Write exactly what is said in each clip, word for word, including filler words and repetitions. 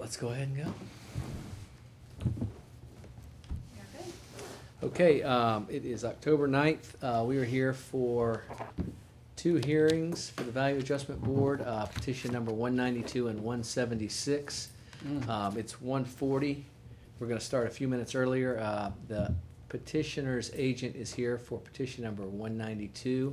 let's go ahead and go. Okay, um, it is October ninth. Uh, we are here for two hearings for the Value Adjustment Board, uh, petition number one ninety-two and one seventy-six. Mm. Um, it's one forty. We're going to start a few minutes earlier. Uh, the petitioner's agent is here for petition number one ninety-two.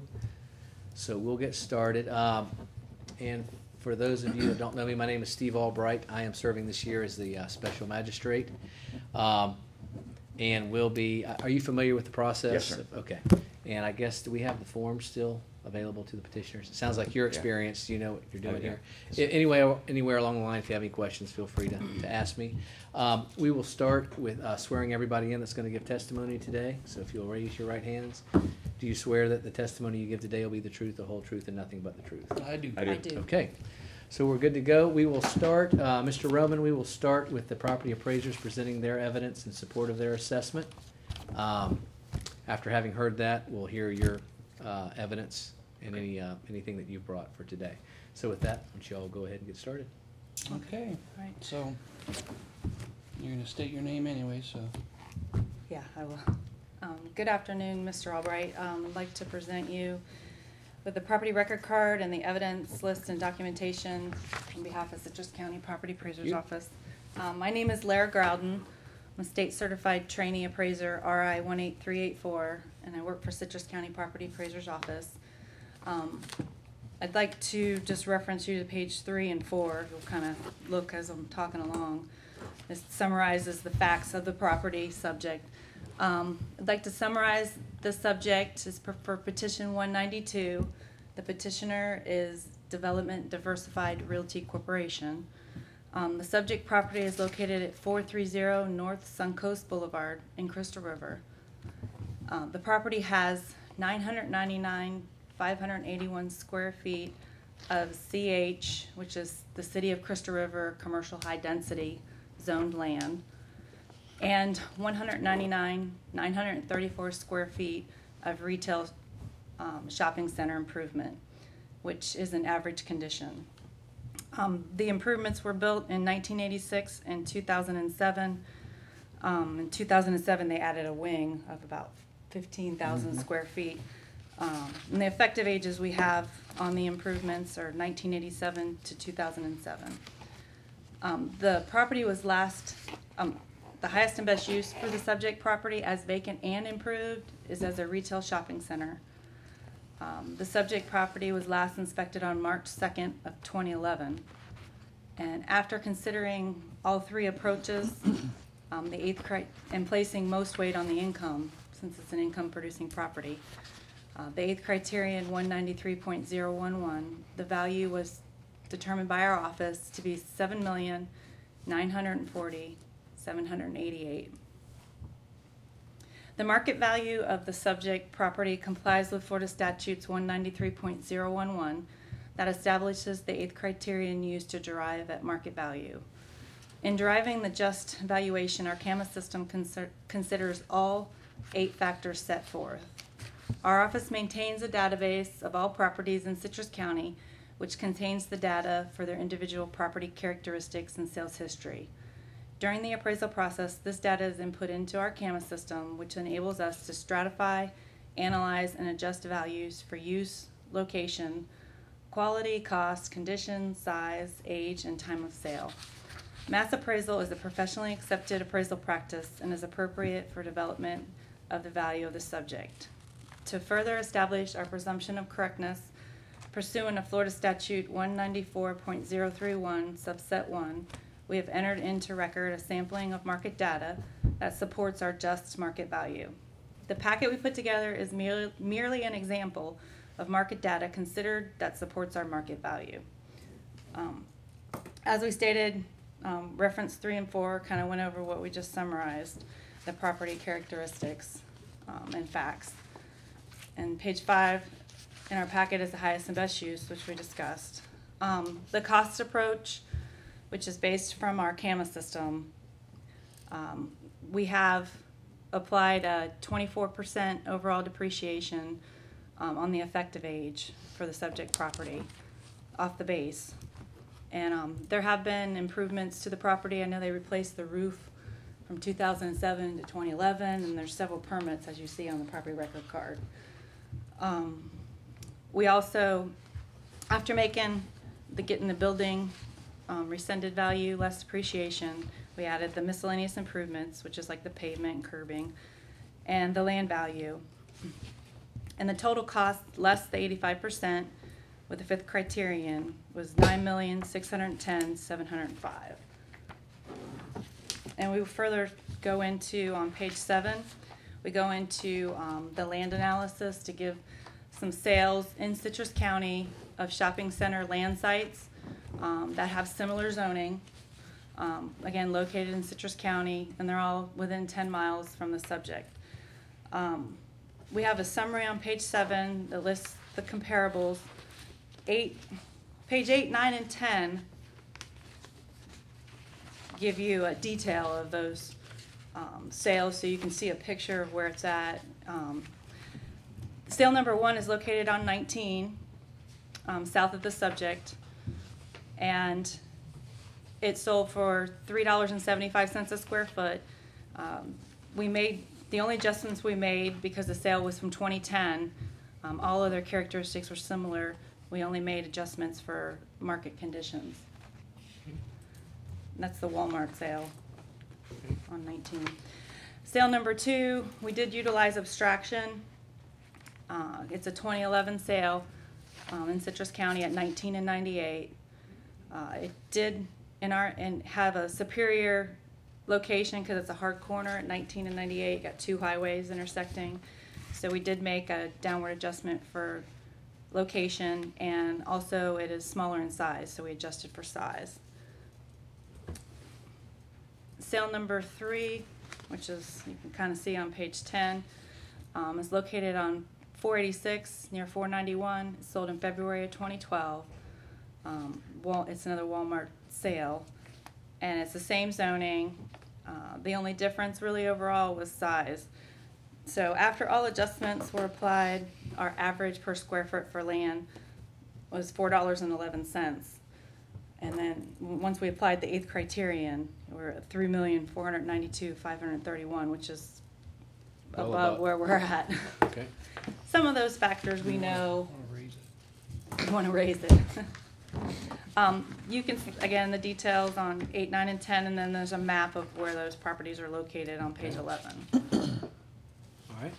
So we'll get started. Um, and for those of you that don't know me, my name is Steve Albright. I am serving this year as the uh, special magistrate. Um, and we'll be, are you familiar with the process? Yes, sir. Okay. And I guess, do we have the forms still available to the petitioners? It sounds like you're experienced. You know what you're doing Oh, yeah. here. A- Anyway, anywhere along the line, if you have any questions, feel free to, to ask me. Um, we will start with uh, swearing everybody in that's going to give testimony today. So if you'll raise your right hands. Do you swear that the testimony you give today will be the truth, the whole truth, and nothing but the truth? I do. I do. Okay. So we're good to go. We will start, uh, Mister Roman, we will start with the property appraisers presenting their evidence in support of their assessment. Um, after having heard that, we'll hear your uh, evidence and any uh, anything that you've brought for today. So with that, why don't you all go ahead and get started? Okay, Right. so you're gonna state your name anyway, so. Yeah, I will. Um, good afternoon, Mister Albright. Um, I'd like to present you with the property record card and the evidence list and documentation on behalf of Citrus County Property Appraiser's You. Office. Um, my name is Lara Groudon. I'm a state certified trainee appraiser, R I one eight three eight four, and I work for Citrus County Property Appraiser's Office. Um, I'd like to just reference you to page three and four. You'll kind of look as I'm talking along. This summarizes the facts of the property subject. Um, I'd like to summarize the subject is for, for petition one ninety-two. The petitioner is Development Diversified Realty Corporation. Um, the subject property is located at four thirty North Suncoast Boulevard in Crystal River. Uh, the property has nine hundred ninety-nine, five hundred eighty-one square feet of C H, which is the City of Crystal River Commercial High Density zoned land, and one hundred ninety-nine, nine hundred thirty-four square feet of retail um, shopping center improvement, which is in average condition. Um, the improvements were built in nineteen eighty-six and two thousand seven. Um, in two thousand seven, they added a wing of about fifteen thousand Mhm. square feet. Um, and the effective ages we have on the improvements are nineteen eighty-seven to two thousand seven. Um, the property was last, um, the highest and best use for the subject property as vacant and improved is as a retail shopping center. Um, the subject property was last inspected on March second of twenty eleven. And after considering all three approaches, um, the eighth cri- and placing most weight on the income, since it's an income producing property, uh, the eighth criterion, one ninety-three point zero one one, the value was determined by our office to be seven million nine hundred forty thousand seven hundred eighty-eight. The market value of the subject property complies with Florida Statutes one ninety-three point zero one one that establishes the eighth criterion used to derive at market value. In deriving the just valuation, our C A M A system conser- considers all eight factors set forth. Our office maintains a database of all properties in Citrus County, which contains the data for their individual property characteristics and sales history. During the appraisal process, this data is input into our C A M A system, which enables us to stratify, analyze, and adjust values for use, location, quality, cost, condition, size, age, and time of sale. Mass appraisal is a professionally accepted appraisal practice and is appropriate for development of the value of the subject. To further establish our presumption of correctness, pursuant to Florida Statute one ninety-four point zero three one, subset one, we have entered into record a sampling of market data that supports our just market value. The packet we put together is merely, merely an example of market data considered that supports our market value. Um, as we stated, um, reference three and four kind of went over what we just summarized, the property characteristics um, and facts. And page five in our packet is the highest and best use, which we discussed. Um, the cost approach, which is based from our C A M A system, um, we have applied a twenty-four percent overall depreciation um, on the effective age for the subject property off the base. And um, there have been improvements to the property. I know they replaced the roof from two thousand seven to twenty eleven, and there's several permits, as you see on the property record card. Um, we also, after making the getting the building um, rescinded value, less depreciation, we added the miscellaneous improvements, which is like the pavement and curbing, and the land value. And the total cost, less the eighty-five percent, with the fifth criterion, was nine million six hundred ten thousand seven hundred five. And we will further go into, on page seven, we go into um, the land analysis to give some sales in Citrus County of shopping center land sites um, that have similar zoning. Um, again, located in Citrus County, and they're all within ten miles from the subject. Um, we have a summary on page seven that lists the comparables. Eight, page eight, nine, and ten give you a detail of those um, sales, so you can see a picture of where it's at. Um, sale number one is located on nineteen, um, south of the subject, and it sold for three dollars and seventy-five cents a square foot. Um, we made, the only adjustments we made, because the sale was from twenty ten, um, all other characteristics were similar. We only made adjustments for market conditions. That's the Walmart sale on nineteen. Sale number two, we did utilize abstraction. Uh, it's a twenty eleven sale um, in Citrus County at nineteen and ninety-eight. Uh, it did in our and have a superior location because it's a hard corner at nineteen and ninety-eight. You got two highways intersecting, so we did make a downward adjustment for location, and also it is smaller in size, so we adjusted for size. Sale number three, which is, you can kind of see on page ten, um, is located on four eighty-six near four ninety-one. It's sold in February of twenty twelve. Um, well, it's another Walmart sale, and it's the same zoning. Uh, the only difference really overall was size. So after all adjustments were applied, our average per square foot for land was four dollars and eleven cents. And then once we applied the eighth criterion, we're at three million four hundred ninety-two thousand five hundred thirty-one, which is Well above above. where we're at. Okay. Some of those factors we know Wanna raise it. we want to raise it. um, you can, again, the details on eight, nine, and ten, and then there's a map of where those properties are located on page eleven. All right.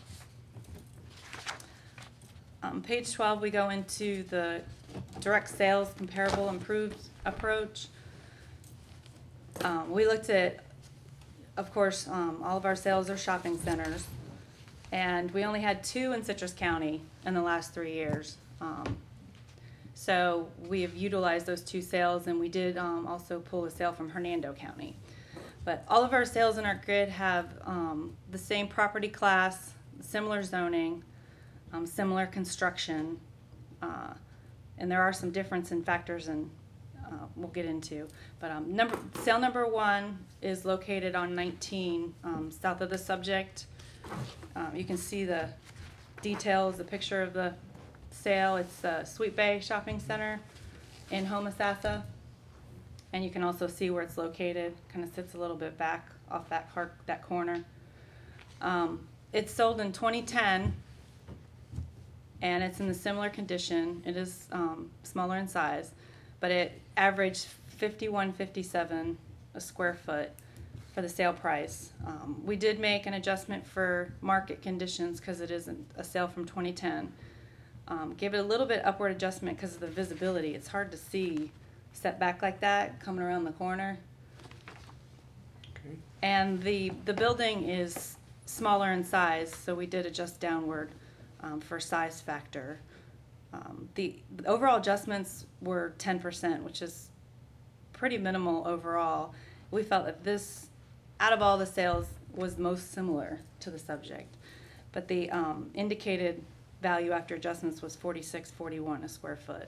Um, page twelve, we go into the direct sales comparable improved approach. Um, we looked at, of course, um, all of our sales are shopping centers, and we only had two in Citrus County in the last three years. Um, so we have utilized those two sales, and we did um, also pull a sale from Hernando County. But all of our sales in our grid have um, the same property class, similar zoning, um, similar construction, uh, and there are some difference in factors, and uh, we'll get into. But um, number sale number one is located on nineteen, um, south of the subject. Um, you can see the details, the picture of the sale. It's the Sweet Bay Shopping Center in Homosassa. And you can also see where it's located. Kind of sits a little bit back off that car, that corner. Um, it's sold in twenty ten, and it's in a similar condition. It is um, smaller in size, but it averaged fifty-one fifty-seven a square foot for the sale price. Um, we did make an adjustment for market conditions because it isn't a sale from twenty ten. Um, gave it a little bit upward adjustment because of the visibility. It's hard to see set back like that coming around the corner. Okay. And the the building is smaller in size, so we did adjust downward um, for size factor. Um, the, the overall adjustments were ten percent, which is pretty minimal overall. We felt that this, out of all the sales, was most similar to the subject. But the um, indicated value after adjustments was forty-six forty-one a square foot.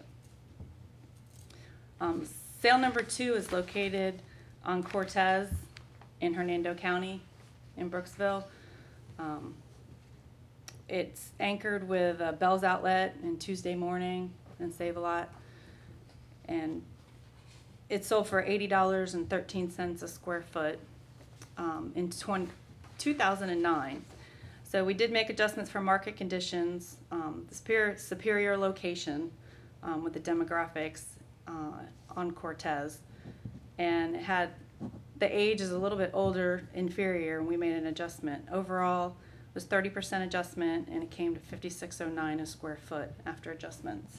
Um, sale number two is located on Cortez in Hernando County in Brooksville. Um, it's anchored with a Bell's Outlet and Tuesday Morning and Save-A-Lot. And it sold for eighty dollars and thirteen cents a square foot um, in twenty, two thousand nine. So we did make adjustments for market conditions, um, the superior, superior location um, with the demographics uh, on Cortez, and it had the age is a little bit older, inferior, and we made an adjustment. Overall, it was thirty percent adjustment, and it came to fifty-six oh nine a square foot after adjustments.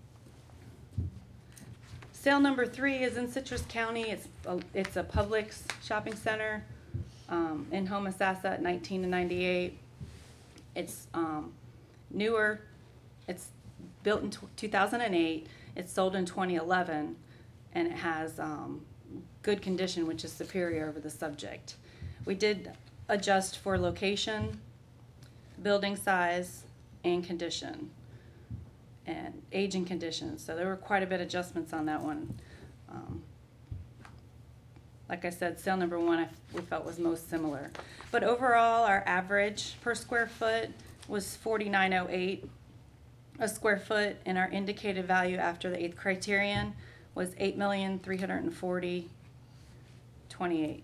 Sale number three is in Citrus County. It's a, it's a Publix shopping center um, in Homosassa, nineteen to ninety-eight. It's um, newer. It's built in two thousand eight. It's sold in twenty eleven, and it has um, good condition, which is superior over the subject. We did adjust for location, building size, and condition, and age and condition. So there were quite a bit of adjustments on that one. Um, like I said, sale number one I, we felt was most similar. But overall, our average per square foot was forty-nine oh eight a square foot, and our indicated value after the eighth criterion was eight million three hundred forty thousand twenty-eight.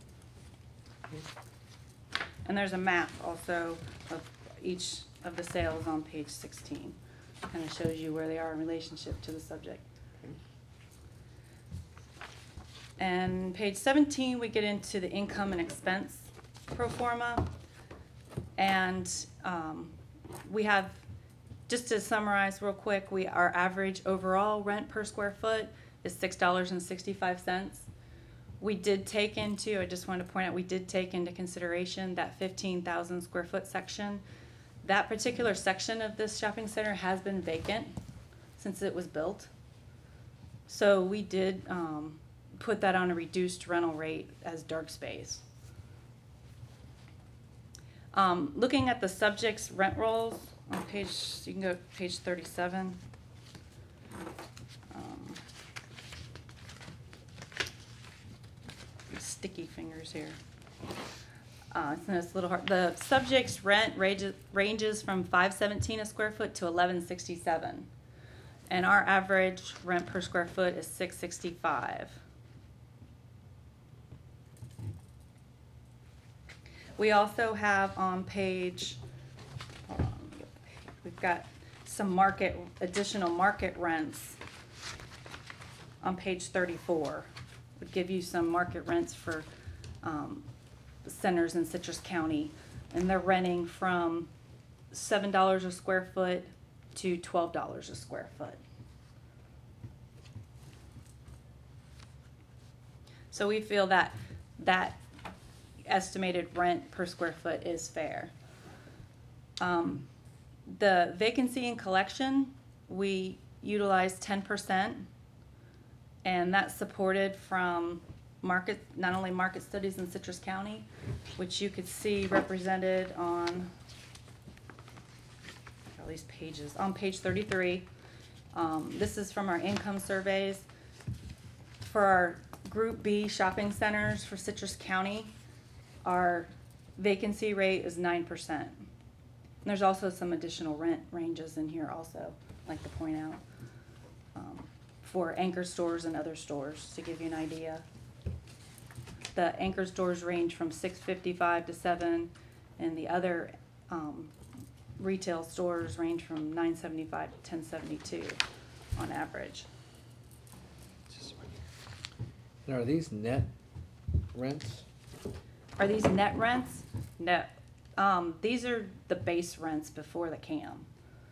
And there's a map also of each of the sales on page sixteen. Kind of shows you where they are in relationship to the subject. And page seventeen, we get into the income and expense pro forma. And um, we have, just to summarize real quick, we our average overall rent per square foot is six dollars and sixty-five cents. We did take into, I just want to point out, we did take into consideration that fifteen thousand square foot section. That particular section of this shopping center has been vacant since it was built. So we did um, put that on a reduced rental rate as dark space. Um, looking at the subject's rent rolls on page, you can go to page thirty-seven. Um, sticky fingers here. Uh, it's, it's a little hard. The subject's rent ranges, ranges from five seventeen a square foot to eleven sixty-seven, and our average rent per square foot is six sixty-five. We also have on page, hold on, let me get the page. We've got some market, additional market rents on page thirty-four. Would give you some market rents for um, centers in Citrus County, and they're renting from seven dollars a square foot to twelve dollars a square foot. So we feel that that estimated rent per square foot is fair. Um, the vacancy and collection, we utilize ten percent, and that's supported from market, not only market studies in Citrus County, which you could see represented on all these pages, on page thirty-three. Um, this is from our income surveys. For our Group B shopping centers for Citrus County, our vacancy rate is nine percent. And there's also some additional rent ranges in here also, I'd like to point out, um, for anchor stores and other stores, to give you an idea. The anchor stores range from six fifty-five to seven, and the other um, retail stores range from nine seventy-five to ten seventy-two on average. Now, are these net rents? Are these net rents? No. Um, these are the base rents before the C A M.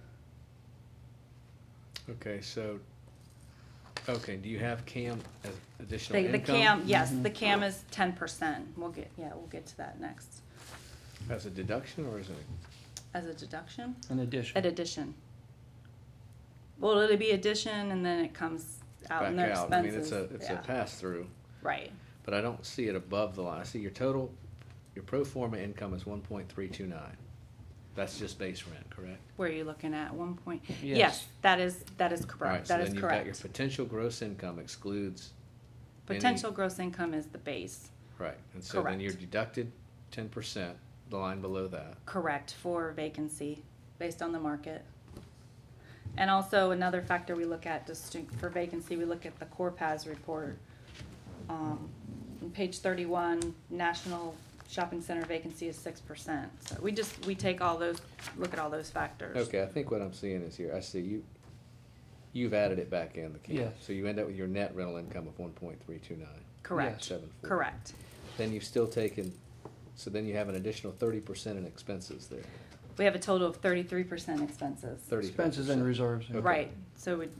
Okay, so, okay, do you have C A M as additional The, the income? C A M, yes, the C A M is ten percent. We'll get, yeah, we'll get to that next. As a deduction, or is it? As a deduction? An addition. At addition. Well, it'll be addition, and then it comes out in Back their out? I mean, expenses. it's a, it's a Yeah. pass-through, Right. but I don't see it above the line. I see your total, your pro forma income is one point three two nine. That's just base rent, correct? Where are you looking at? One point? Yes. Yes, that is, that is All right, correct. so That is then you've got your correct. potential gross income excludes any- Potential gross income is the base. Right, and so then Correct. you're deducted ten percent, the line below that. Correct, for vacancy, based on the market. And also another factor we look at just to- for vacancy, we look at the Corpaz report. Um, on page thirty-one, national shopping center vacancy is six percent. So we just, we take all those, look at all those factors. Okay, I think what I'm seeing is here, I see you, you've added it back in the camp. Yes. So you end up with your net rental income of one point three two nine. Correct, Seven four. correct. Then you've still taken, so then you have an additional thirty percent in expenses there. We have a total of thirty-three percent expenses. Thirty Expenses and reserves. yeah. Okay. Right, so we,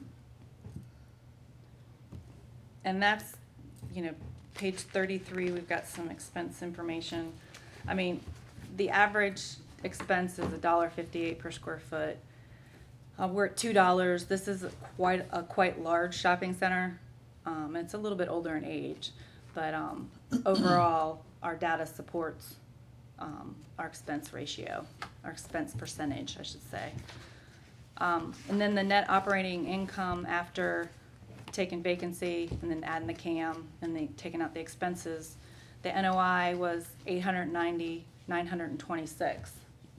and that's, you know, page thirty-three, we've got some expense information. I mean, the average expense is a dollar fifty-eight per square foot. Uh, we're at two dollars. This is a quite, a quite large shopping center. Um, it's a little bit older in age, but, um, overall, our data supports, um, our expense ratio, our expense percentage, I should say. Um, and then the net operating income after taking vacancy and then adding the C A M and the, taking out the expenses, the N O I was eight hundred ninety, nine hundred twenty-six.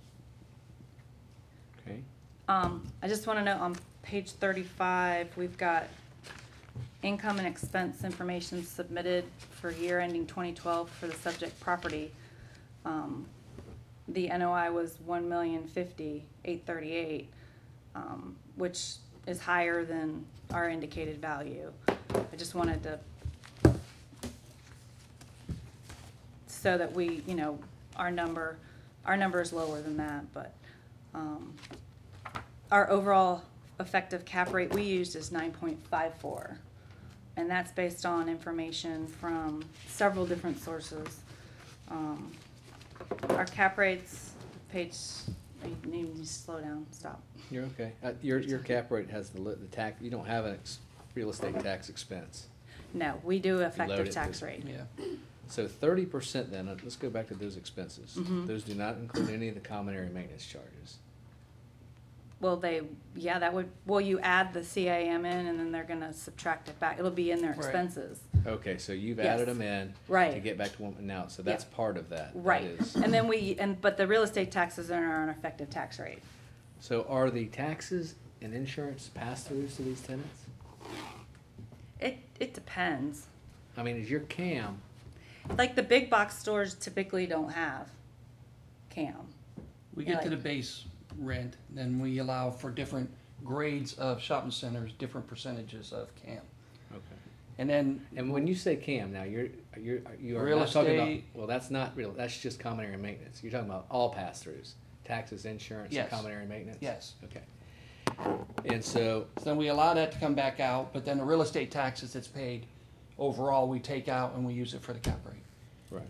Okay, Um, I just wanna know, on page thirty-five, we've got income and expense information submitted for year ending twenty twelve for the subject property. Um, the N O I was one million fifty, eight thirty-eight, um, which is higher than our indicated value. I just wanted to, so that we, you know, our number, our number is lower than that, but, um, our overall effective cap rate we used is nine point five four. And that's based on information from several different sources. Um, our cap rates, page, you need to slow down, stop. you're okay. Uh, your, your cap rate has the, li- the tax, you don't have an ex, real estate tax expense. No, we do load effective it tax with- rate. Yeah. So thirty percent then, uh, let's go back to those expenses. Mhm. Those do not include any of the common area maintenance charges. Well, they, yeah, that would, well, you add the C A M in and then they're gonna subtract it back. It'll be in their Right. expenses. Okay, so you've Yes. added them in. Right. To get back to one, now, so that's Yeah. part of that. That Right. is- And then we, and, but the real estate taxes are our effective tax rate. So are the taxes and insurance pass-throughs to these tenants? It, it depends. I mean, is your C A M, Like the big box stores typically don't have C A M. We Yeah, get to the like- base rent, then we allow for different grades of shopping centers, different percentages of C A M. okay. And then, And when you say C A M, now, you're, you're, you are Real not talking about, estate- well, that's not real, that's just common area maintenance. You're talking about all pass-throughs, taxes, insurance, and Yes. common area maintenance? yes, Okay. And so, so then we allow that to come back out, but then the real estate taxes that's paid overall, we take out and we use it for the cap rate. right.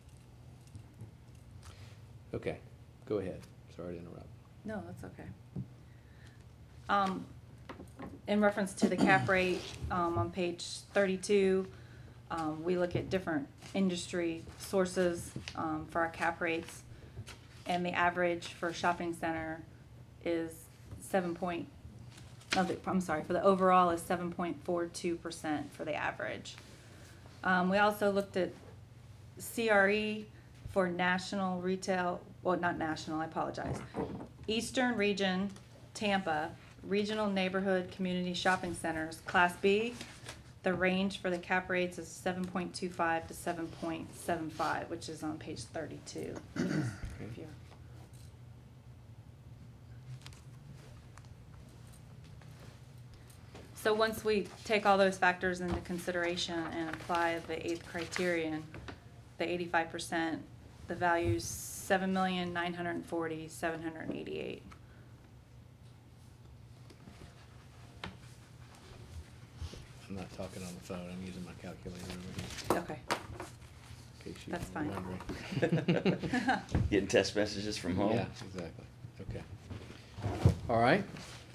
Okay, go ahead. Sorry to interrupt. No, that's okay. Um, in reference to the cap rate, um, on page thirty-two, um, we look at different industry sources, um, for our cap rates. And the average for a shopping center is seven point, no, the- I'm sorry, for the overall is seven point four two percent for the average. Um, we also looked at C R E for national retail, well, not national, I apologize. Eastern Region, Tampa, Regional Neighborhood Community Shopping Centers, Class B, the range for the cap rates is seven point two five to seven point seven five, which is on page thirty-two. If you're- So once we take all those factors into consideration and apply the eighth criterion, the eighty-five percent, the value's seven million, nine hundred and forty, seven hundred and eighty-eight. I'm not talking on the phone, I'm using my calculator over here, Okay, in case you That's were fine. wondering. Getting text messages from home. Yeah, exactly. Okay. All right.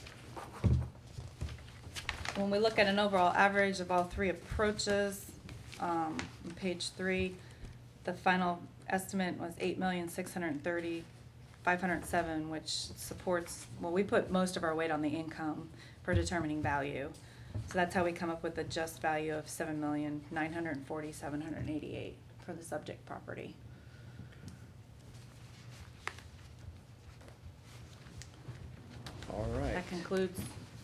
when we look at an overall average of all three approaches, um, on page three, the final estimate was eight million, six hundred and thirty, five hundred and seven, which supports, well, we put most of our weight on the income for determining value. So that's how we come up with the just value of seven million, nine hundred and forty, seven hundred and eighty-eight for the subject property. All All right. That concludes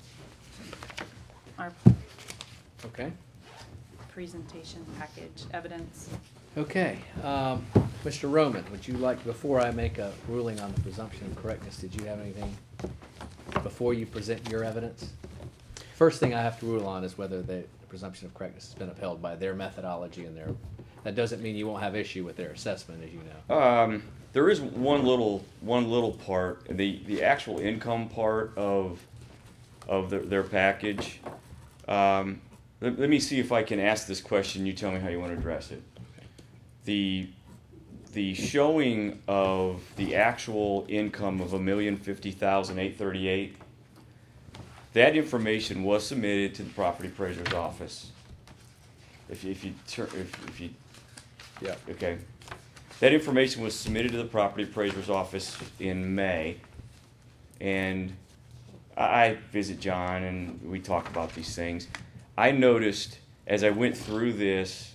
our Okay. presentation package, evidence. Okay, um, Mister Roman, would you like, before I make a ruling on the presumption of correctness, did you have anything before you present your evidence? First thing I have to rule on is whether the presumption of correctness has been upheld by their methodology and their, that doesn't mean you won't have issue with their assessment, as you know. Um, there is one little, one little part, the, the actual income part of, of their, their package. Um, let, let me see if I can ask this question, you tell me how you want to address it. The, the showing of the actual income of a million fifty thousand eight thirty-eight, that information was submitted to the property appraiser's office. If you, if you, tur- if, if you, Yeah. okay. That information was submitted to the property appraiser's office in May, and I I visit John and we talk about these things. I noticed as I went through this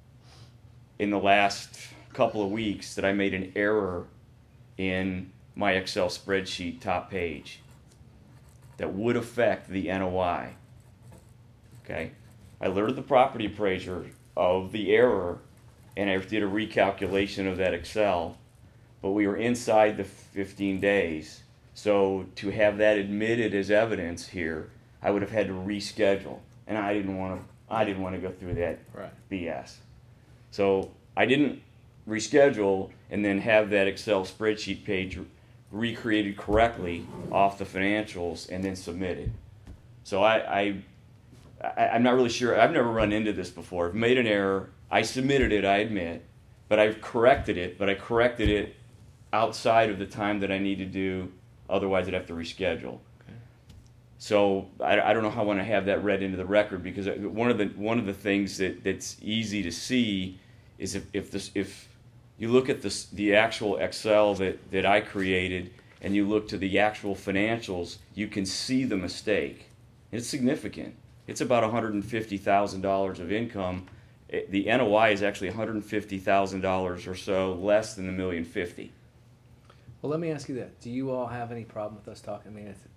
in the last couple of weeks that I made an error in my Excel spreadsheet top page that would affect the N O I. Okay? I alerted the property appraiser of the error and I did a recalculation of that Excel, but we were inside the fifteen days. So to have that admitted as evidence here, I would have had to reschedule, and I didn't want to. I didn't want to go through that Right. B S. So I didn't reschedule and then have that Excel spreadsheet page recreated correctly off the financials and then submitted. So I, I, I I'm not really sure. I've never run into this before. I've made an error. I submitted it, I admit, but I've corrected it, but I corrected it outside of the time that I need to do, otherwise I'd have to reschedule. Okay. So I, I don't know how I want to have that read into the record, because one of the one of the things that, that's easy to see is if if this if you look at this the actual Excel that, that I created and you look to the actual financials, you can see the mistake. It's significant. It's about one hundred fifty thousand dollars of income. It, the N O I is actually one hundred fifty thousand dollars or so less than the million fifty. Well, let me ask you that. Do you all have any problem with us talking? I mean, it's,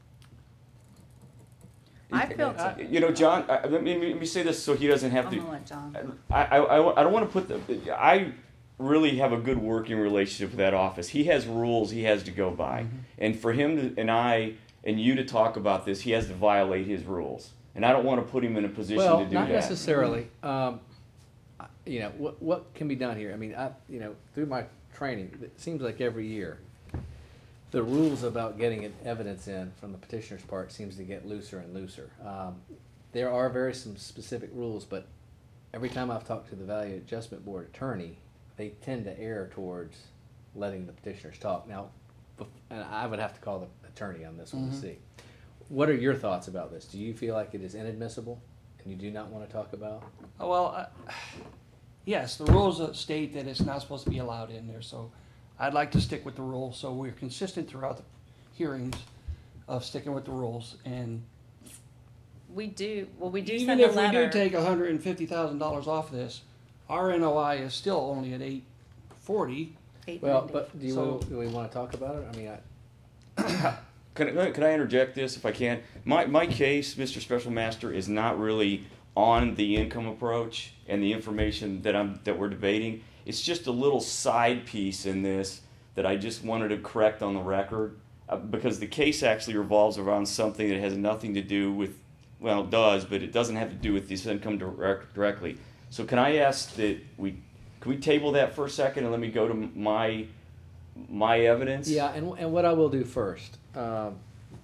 I feel, I- You know, John, I, let, me, let me say this so he doesn't have I'm to. gonna let John. I, I, I I don't want to put the. I really have a good working relationship with that office. He has rules he has to go by, Mm-hmm. and for him to, and I and you to talk about this, he has to violate his rules, and I don't want to put him in a position well, to do not that. necessarily. Um, I- you know, what, what can be done here? I mean, I, you know, through my training, it seems like every year, the rules about getting an evidence in from the petitioner's part seems to get looser and looser. Um, there are very some specific rules, but every time I've talked to the Value Adjustment Board attorney, they tend to err towards letting the petitioners talk. Now, bef- and I would have to call the attorney on this one to Mhm. see. What are your thoughts about this? Do you feel like it is inadmissible and you do not want to talk about? Oh, well, uh, yes, the rules state that it's not supposed to be allowed in there, so I'd like to stick with the rules, so we're consistent throughout the hearings of sticking with the rules, and We do, well, we do even send a if we do letter. take a hundred and fifty thousand dollars off this, our N O I is still only at eight forty. eight Well, ninety. but do you, So- do we want to talk about it? I mean, I, Can I, can I interject this if I can? My, my case, Mister Special Master, is not really on the income approach and the information that I'm that we're debating. It's just a little side piece in this that I just wanted to correct on the record, uh, because the case actually revolves around something that has nothing to do with, well, it does, but it doesn't have to do with this income direct, directly. So can I ask that we, can we table that for a second and let me go to my my evidence? yeah, and, and what I will do first, um,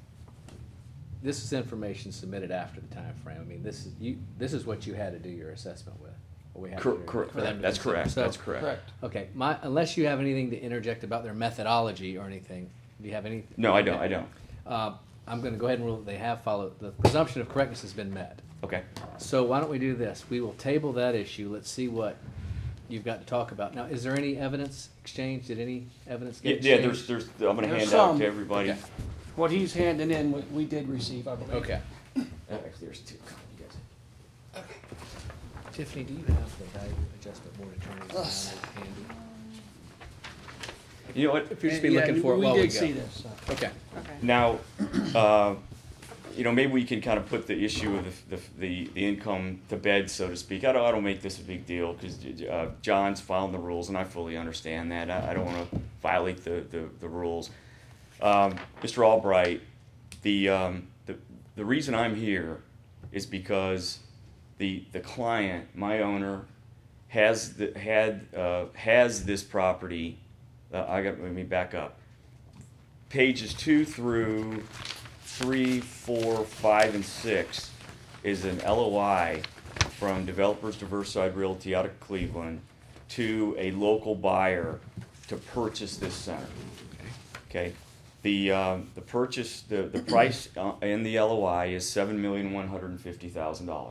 this is information submitted after the time frame. I mean, this is you. This is what you had to do your assessment with. Or we have Cor- to do cor- for them to That's consider. correct. So, That's correct. Correct. Okay, my unless you have anything to interject about their methodology or anything. Do you have any? No, I don't. I don't. Uh, I'm going to go ahead and rule that they have followed. The presumption of correctness has been met. Okay. So why don't we do this? We will table that issue. Let's see what you've got to talk about. Now, is there any evidence exchanged? Did any evidence Yeah, get yeah exchanged? there's, there's, I'm gonna There's hand out some. to everybody. Okay. What he's handing in, we, we did receive, I believe. Okay. Uh, Actually, there's two. You guys. Tiffany, do you have the value adjustment board attorney's manual handy? You know what? If you're just be Yeah, looking for it we while we did go. see this, so. Okay. Okay. Now, uh, you know, maybe we can kind of put the issue of the, the, the, the income to bed, so to speak. I don't, I don't make this a big deal because uh, John's following the rules, and I fully understand that. I, I don't want to violate the, the, the rules. Um, Mister Albright, the, um, the, the reason I'm here is because the, the client, my owner, has the, had uh, has this property. Uh, I got let me back up. Pages two through three, four, five, and six is an L O I from Developers Diversified Realty out of Cleveland to a local buyer to purchase this center. Okay, the um, the purchase the the price uh, in the L O I is seven million one hundred and fifty thousand dollars.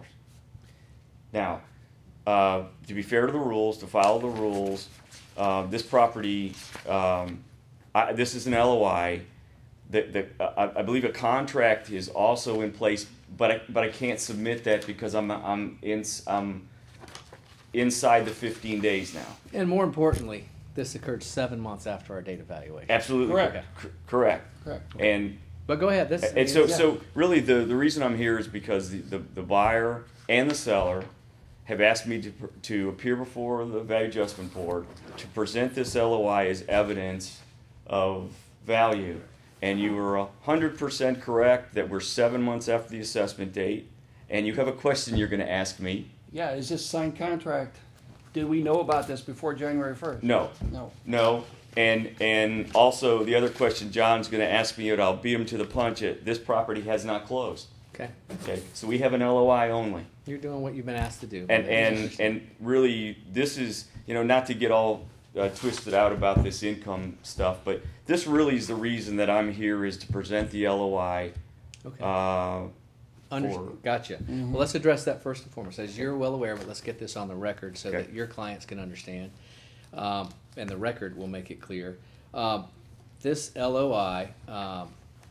Now, uh, to be fair to the rules, to follow the rules, uh, this property, um, I, this is an L O I. The, the, I, I believe a contract is also in place, but I, but I can't submit that because I'm I'm in I'm inside the fifteen days now. And more importantly, this occurred seven months after our date evaluation. Absolutely Correct. cor- correct. Correct. And But go ahead. This and so yeah. so really the the reason I'm here is because the, the, the buyer and the seller have asked me to to appear before the Value Adjustment Board to present this L O I as evidence of value. And you were one hundred percent correct that we're seven months after the assessment date. And you have a question you're going to ask me. Yeah, is this signed contract? Did we know about this before January first? No, No. no. And and also the other question John's going to ask me, and I'll beat him to the punch, it, this property has not closed. Okay. Okay, so we have an L O I only. You're doing what you've been asked to do. And and and really, this is, you know, not to get all uh, twisted out about this income stuff, but this really is the reason that I'm here is to present the L O I. Okay. Uh, Under- for- gotcha. Mhm. Well, let's address that first and foremost. As you're well aware, but let's get this on the record so Okay. that your clients can understand, um, and the record will make it clear. Um, this L O I um,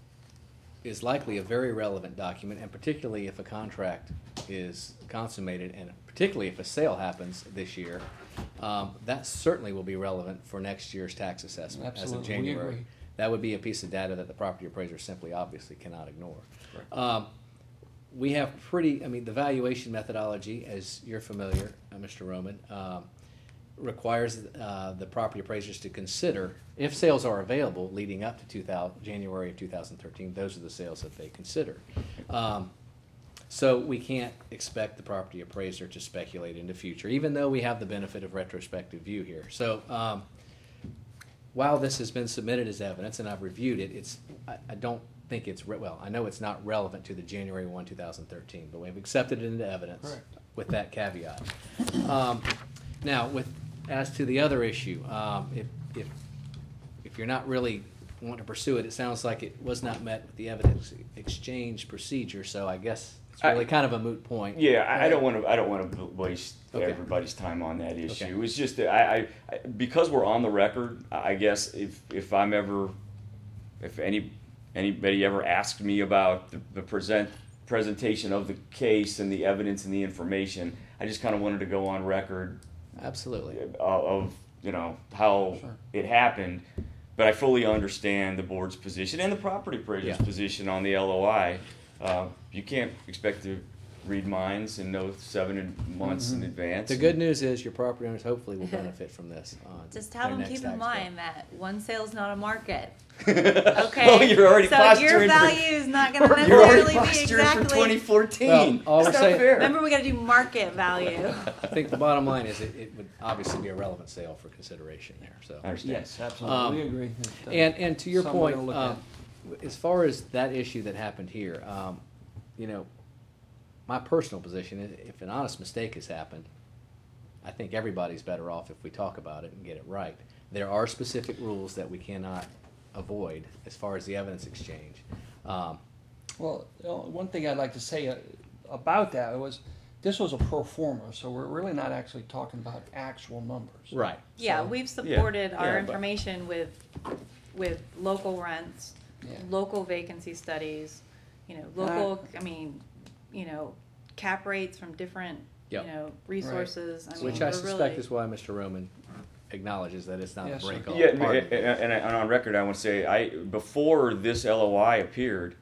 is likely a very relevant document, and particularly if a contract is consummated, and particularly if a sale happens this year, um, that certainly will be relevant for next year's tax assessment as of Absolutely, we January. agree. That would be a piece of data that the property appraiser simply obviously cannot ignore. Correct. Um, we have pretty, I mean, the valuation methodology, as you're familiar, uh, Mister Roman, um, requires uh, the property appraisers to consider, if sales are available leading up to two thousand, January of two thousand thirteen, those are the sales that they consider. Um, so we can't expect the property appraiser to speculate into future, even though we have the benefit of retrospective view here. So um, while this has been submitted as evidence, and I've reviewed it, it's I, I don't think it's, re- well, I know it's not relevant to the January first, two thousand thirteen, but we've accepted it into evidence Correct. with that caveat. Um, now, with, as to the other issue, um, if, if, if you're not really wanting to pursue it, it sounds like it was not met with the evidence exchange procedure, so I guess it's I- really kind of a moot point. Yeah, I, I don't want to. I don't want to waste Okay. everybody's time on that issue. Okay. It was just that I, I, I, because we're on the record. I guess if if I'm ever, if any anybody ever asked me about the, the present presentation of the case and the evidence and the information, I just kind of wanted to go on record Absolutely. of, of you know how Sure. it happened. But I fully understand the board's position and the property appraiser's Yeah. position on the L O I. Uh, you can't expect to read minds and know seven in- months in Mhm. advance. The good news is your property owners hopefully will benefit from this. on Just their have them next keep tax in bill. mind that one sale's not a market. okay. Okay. Oh, you're already so posturing your for- value is not going to You're already necessarily be posturing for exactly. twenty fourteen. Well, all That's we're not saying- fair. Remember, we got to do market value. I think the bottom line is it, it would obviously be a relevant sale for consideration there, so. I understand. Yes, absolutely. Um, we agree. That, uh, And, and to your something we're point, gonna look um, as far as that issue that happened here, um, you know, my personal position is if an honest mistake has happened, I think everybody's better off if we talk about it and get it right. There are specific rules that we cannot avoid as far as the evidence exchange. Um, Well, you know, one thing I'd like to say uh, about that was this was a pro forma, so we're really not actually talking about actual numbers. right. Yeah, So- we've supported yeah, our but- information with with local rents, Yeah. local vacancy studies, you know, And I- local. I mean, you know, cap rates from different Yep. you know resources. I mean, Which I we're suspect really, is why Mister Roman acknowledges that it's not Yes, a sir. break all. Yeah, and, part of and, it. and and on record, I want to say, I before this L O I appeared,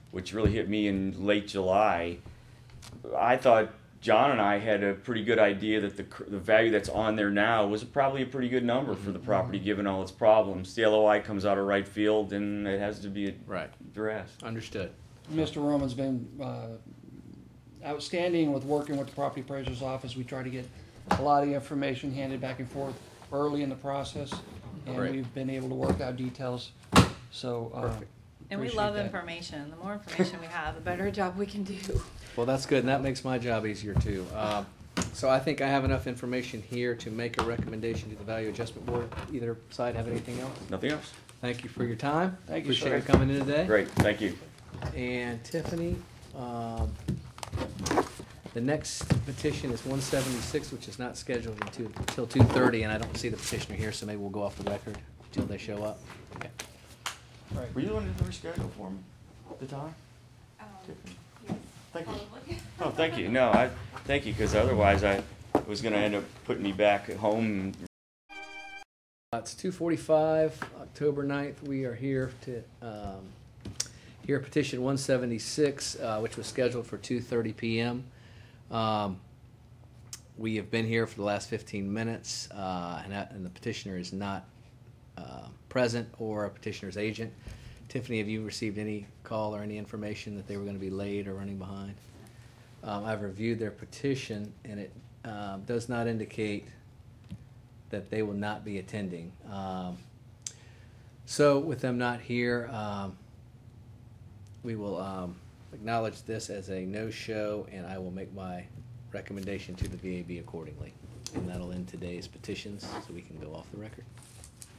which really hit me in late July, I thought John and I had a pretty good idea that the cur- the value that's on there now was probably a pretty good number for the property given all its problems. The L O I comes out of right field and it has to be Right. addressed. Understood. Mister Roman's been uh, outstanding with working with the property appraiser's office. We try to get a lot of information handed back and forth early in the process, and Great. we've been able to work out details. So, uh, Perfect. And we appreciate love that. information. The more information we have, the better job we can do. Well, that's good, and that makes my job easier too. Um, So I think I have enough information here to make a recommendation to the Value Adjustment Board. Either side have anything else? Nothing else? Thank you for your time. Thank you, Appreciate sir. you coming in today. Great, thank you. And Tiffany, um, the next petition is one seventy-six, which is not scheduled until, until two thirty, and I don't see the petitioner here, so maybe we'll go off the record until they show up. Okay. right. Were you going to reschedule for me the time? Tiffany? Thank you. Oh, thank you. No, I, thank you, because otherwise I was gonna end up putting me back at home. Uh, It's two forty-five, October ninth. We are here to um, hear petition one seventy-six, uh, which was scheduled for two thirty p.m. Um, We have been here for the last fifteen minutes, uh, and that- and the petitioner is not uh, present or a petitioner's agent. Tiffany, have you received any call or any information that they were going to be late or running behind? Um, I've reviewed their petition, and it um, does not indicate that they will not be attending. Um, so with them not here, um, we will um, acknowledge this as a no-show, and I will make my recommendation to the V A B accordingly. And that'll end today's petitions, so we can go off the record.